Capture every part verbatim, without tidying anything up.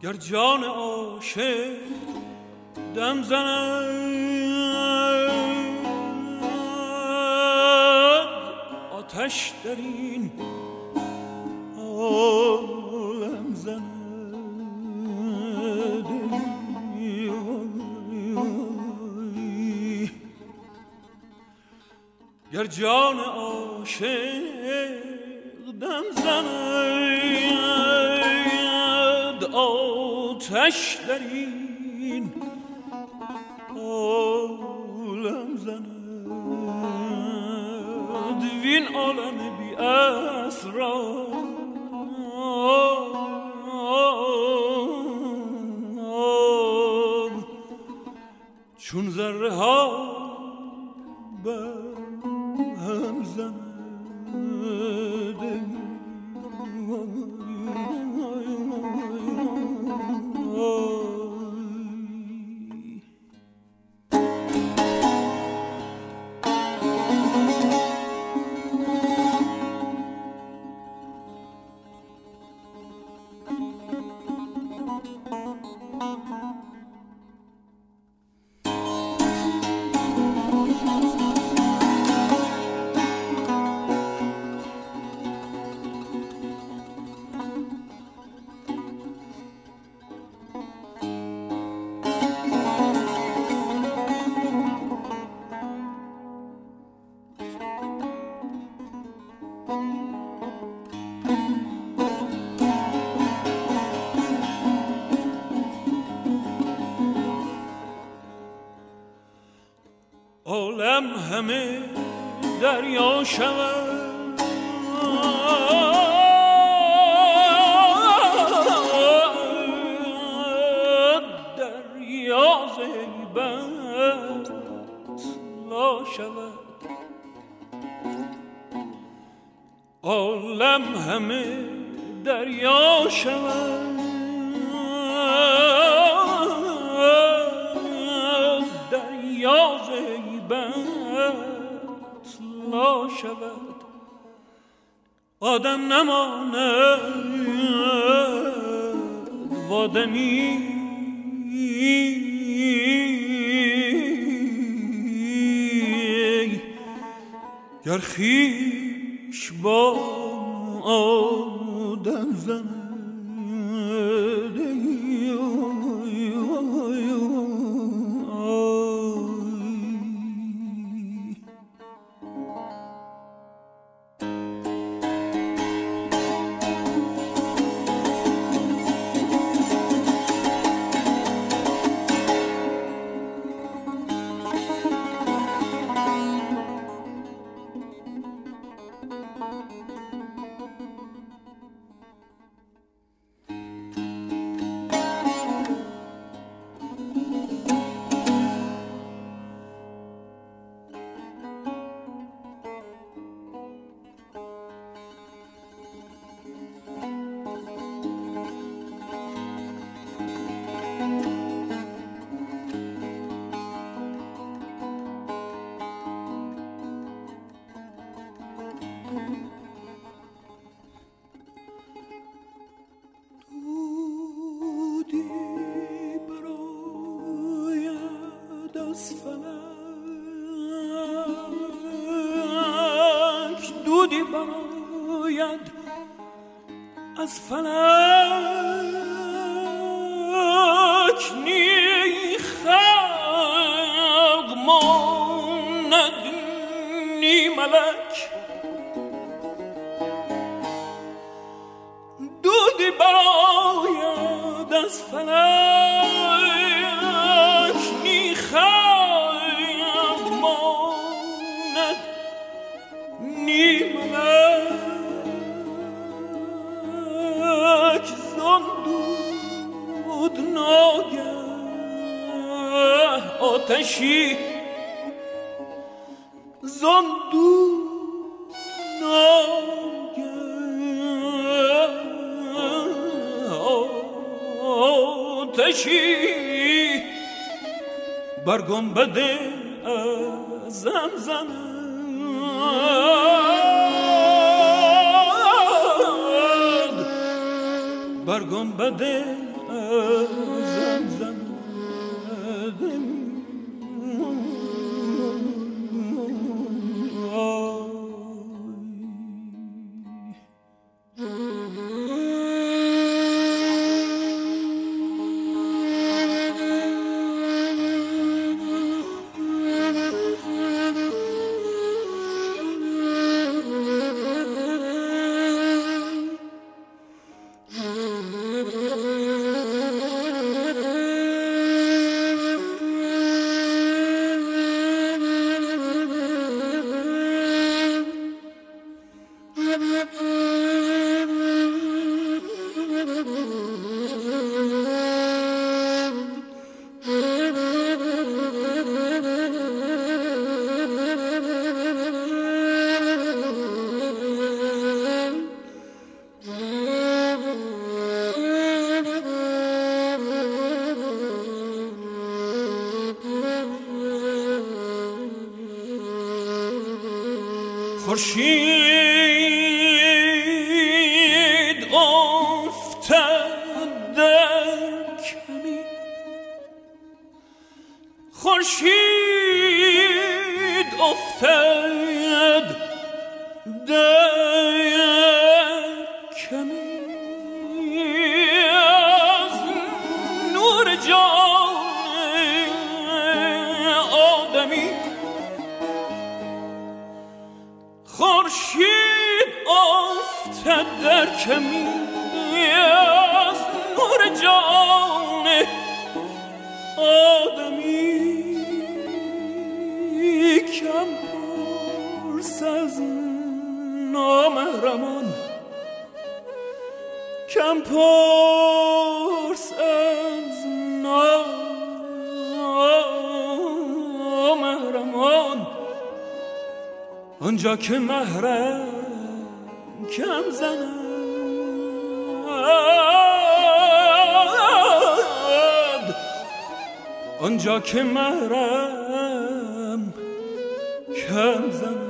گر جان عاشق دم زند آتش در این عالم زند گر جان عاشق دم زند آتش در این عالم زند وین عالم بی اسرار چون ذره ها بر هم زند عالم همه دریا شود دریا زیبت لا شود عالم همه دریا شود دریا زیبت لا شود آدم نماند و آدمی گر خویش با آدم زند دودی براید از فلک نی خلق ماند نی ملک دودی براید از فلک نی خلق ماند نی ملک زان دود ناگه آتشی زان دود ناگه آتشی بر گنبد اعظم زند بر گنبد ازم زند خورشید افتد در کمی خورشید افتد در کمی از نور جان آدمی خورشید افتد در کمی از نور جان آدمی کم پرس از نامحرمان کم پرس از نامحرمان آنجا که محرم کم زند آنجا که محرم کم زند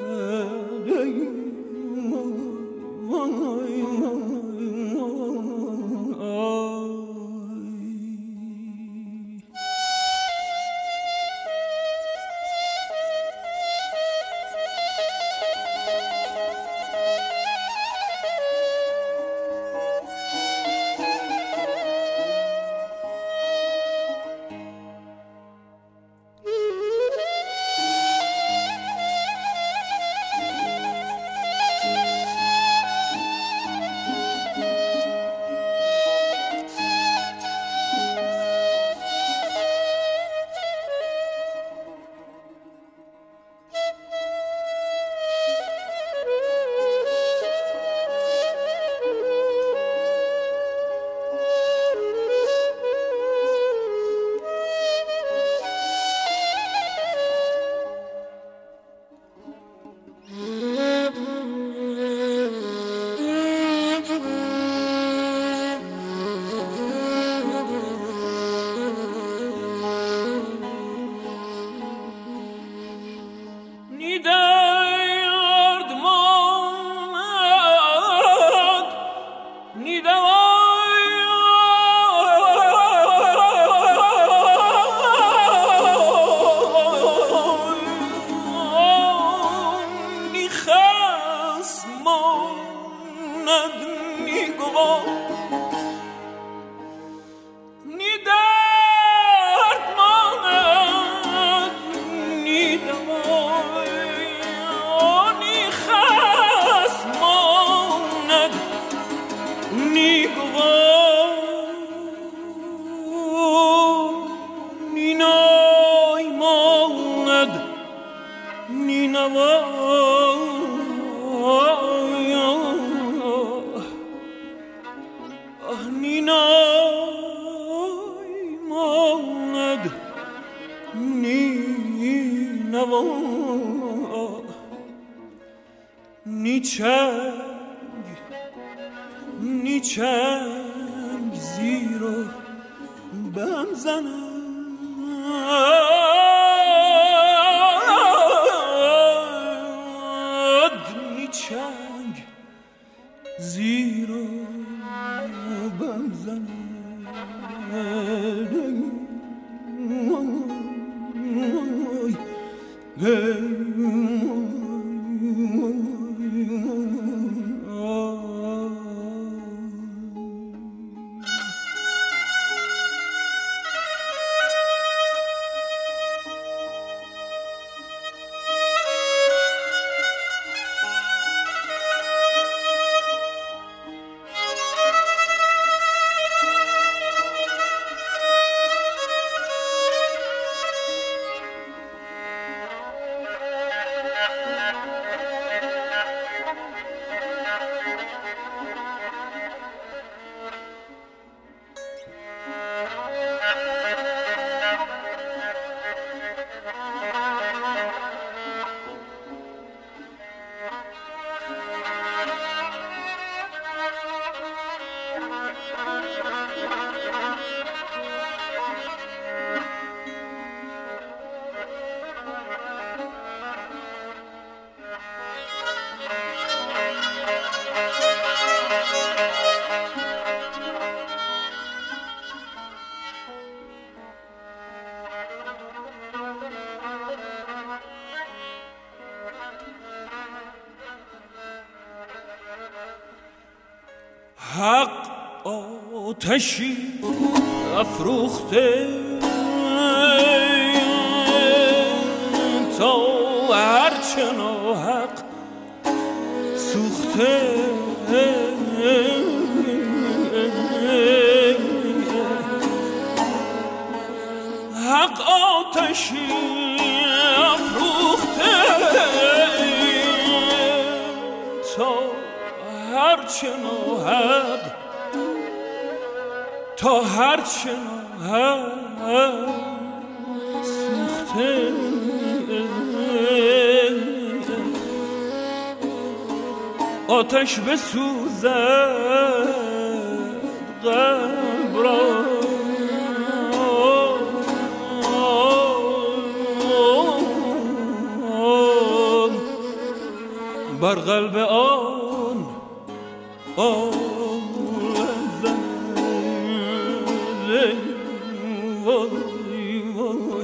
نیچنگ نیچنگ زیرو بم زند نیچنگ زیرو بم زند حق آتشی افروخته تا هرچه ناحق سوخته حق آتشی افروخته تا هرچه ناحق تا هرچه ناحق سوخته آتش بسوزد قلب را بر قلب آن آن زنده وای وای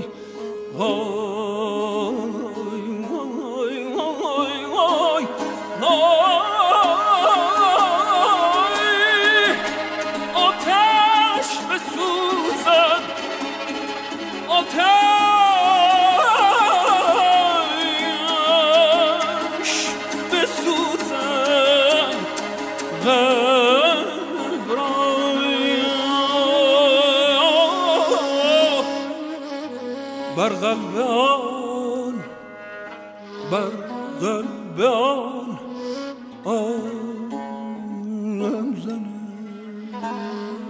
وای وای وای آتش بسوزد آتش بسوزد قلب را بر قلب آن بر قلب آن آن زنه